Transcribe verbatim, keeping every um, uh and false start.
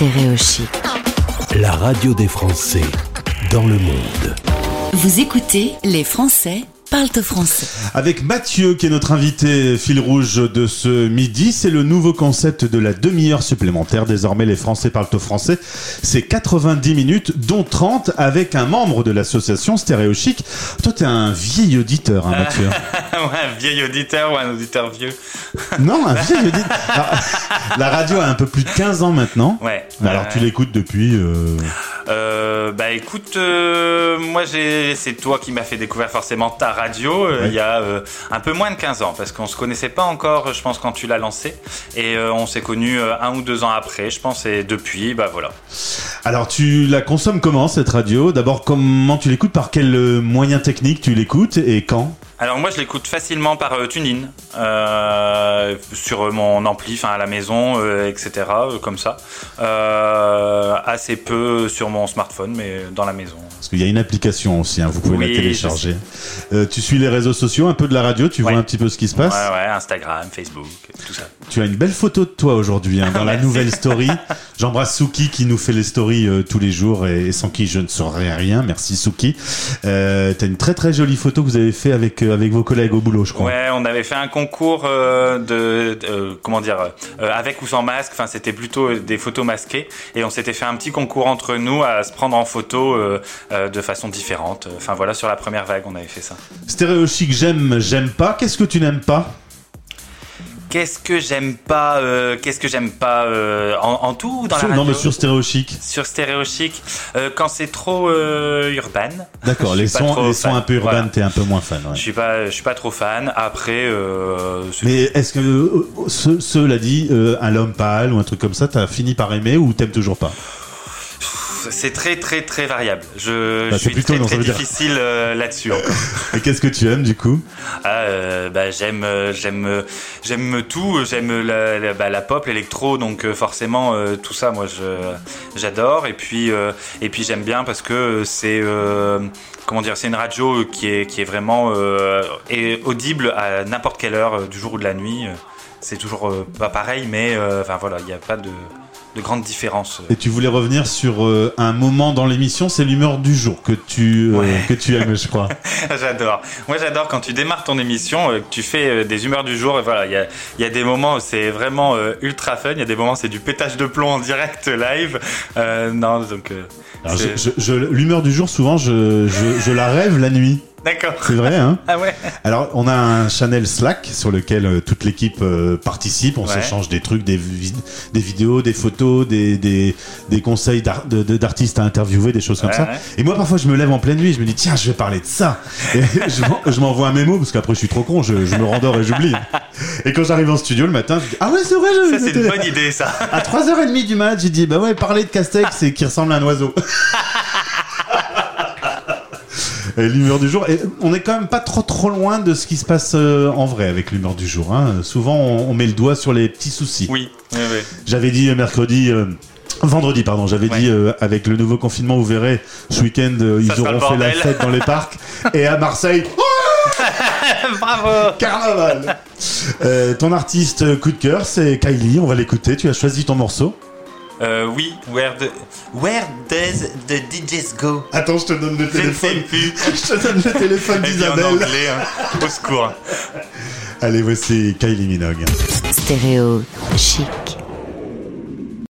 Stéréo Chic. La radio des Français dans le monde. Vous écoutez Les Français parlent au français. Avec Mathieu, qui est notre invité fil rouge de ce midi, c'est le nouveau concept de la demi-heure supplémentaire. Désormais, Les Français parlent au français. C'est quatre-vingt-dix minutes, dont trente avec un membre de l'association Stéréo Chic. Toi, t'es un vieil auditeur, hein, Mathieu. Ouais, un vieil auditeur ou un auditeur vieux. Non, un vieil auditeur. Alors, la radio a un peu plus de quinze ans maintenant. Ouais. Alors, euh... tu l'écoutes depuis... Euh... Euh, bah écoute, euh, moi j'ai, c'est toi qui m'as fait découvrir forcément ta radio euh, ouais. il y a euh, un peu moins de quinze ans, parce qu'on se connaissait pas encore, je pense, quand tu l'as lancé, et euh, on s'est connus euh, un ou deux ans après, je pense, et depuis, bah voilà. Alors tu la consommes comment, cette radio ? D'abord, comment tu l'écoutes ? Par quel moyen technique tu l'écoutes et quand ? Alors moi je l'écoute facilement par euh, TuneIn, euh, sur mon ampli, enfin à la maison, euh, et cetera, euh, comme ça. Euh, assez peu sur mon smartphone, mais dans la maison. Parce qu'il y a une application aussi, hein, vous pouvez oui, la télécharger. Euh, tu suis les réseaux sociaux, un peu de la radio, tu ouais. vois un petit peu ce qui se passe ? Ouais, ouais, Instagram, Facebook, tout ça. Tu as une belle photo de toi aujourd'hui, hein, dans la nouvelle story. J'embrasse Souki qui nous fait les stories euh, tous les jours et, et sans qui je ne saurais rien. Merci Souki. Euh, t'as une très très jolie photo que vous avez fait avec euh, avec vos collègues au boulot, je crois. Ouais, on avait fait un concours euh, de, de euh, comment dire, euh, avec ou sans masque. Enfin, c'était plutôt des photos masquées, et on s'était fait un petit concours entre nous à se prendre en photo euh, euh, de façon différente. Enfin voilà, sur la première vague, on avait fait ça. Stéréo Chic, j'aime, j'aime pas. Qu'est-ce que tu n'aimes pas ? Qu'est-ce que j'aime pas euh, Qu'est-ce que j'aime pas euh, en, en tout ou dans sur, la radio ? Non, mais sur Stéréo Chic. Sur Stéréo Chic, euh, quand c'est trop euh, urbain. D'accord, les sons, les sons un peu urbains, voilà. T'es un peu moins fan. Ouais. Je suis pas, je suis pas trop fan. Après, euh, mais est-ce que euh, ce, cela dit, euh, un L'Homme Pâle ou un truc comme ça, t'as fini par aimer ou t'aimes toujours pas ? C'est très très très variable. Je, bah, je suis plutôt, très non, très difficile euh, là-dessus encore. Et qu'est-ce que tu aimes du coup ? ah, euh, bah, j'aime j'aime j'aime tout. J'aime la, la, bah, la pop, l'électro, donc euh, forcément euh, tout ça, moi je j'adore. Et puis euh, et puis j'aime bien parce que c'est euh, comment dire, c'est une radio qui est qui est vraiment euh, est audible à n'importe quelle heure du jour ou de la nuit. C'est toujours euh, pas pareil, mais enfin euh, voilà, il n'y a pas de de grandes différences. Et tu voulais revenir sur euh, un moment dans l'émission, c'est l'humeur du jour que tu euh, ouais. que tu aimes, je crois. J'adore. Moi, j'adore quand tu démarres ton émission, euh, que tu fais euh, des humeurs du jour. Et voilà, il y a il y a des moments où c'est vraiment euh, ultra fun. Il y a des moments où c'est du pétage de plomb en direct live. Euh, non, donc. Euh, Alors je, je, je, l'humeur du jour, souvent, je je, je la rêve la nuit. D'accord. C'est vrai, hein ? Ah ouais. Alors, on a un channel Slack sur lequel euh, toute l'équipe euh, participe. On ouais. s'échange des trucs, des, vi- des vidéos, des photos, des, des, des conseils d'ar- de, de, d'artistes à interviewer, des choses comme ouais, ça. Ouais. Et moi, parfois, je me lève en pleine nuit, je me dis, tiens, je vais parler de ça. Et je, m'en, je m'envoie un mémo, parce qu'après, je suis trop con, je, je me rendors et j'oublie. Et quand j'arrive en studio le matin, je dis, ah ouais, c'est vrai, je... Ça, c'est une bonne idée, ça. À trois heures trente du mat, j'ai dit, bah ouais, parler de Castex, c'est qui ressemble à un oiseau. Et l'humeur du jour, et on est quand même pas trop trop loin de ce qui se passe euh, en vrai avec l'humeur du jour. Hein. Souvent, on, on met le doigt sur les petits soucis. Oui, oui, oui. J'avais dit euh, mercredi, euh, vendredi, pardon, j'avais ouais. dit euh, avec le nouveau confinement, vous verrez, ce week-end, euh, ils auront fait la fête dans les parcs. Et à Marseille, bravo, carnaval. Euh, ton artiste coup de cœur, c'est Kylie. On va l'écouter. Tu as choisi ton morceau. Euh, oui, where, the, where does the D Js go? Attends, je te donne le téléphone. Je ne sais plus. Je te donne le téléphone d'Isabelle. En anglais, hein. Au secours. Allez, voici Kylie Minogue. Stéréo Chic.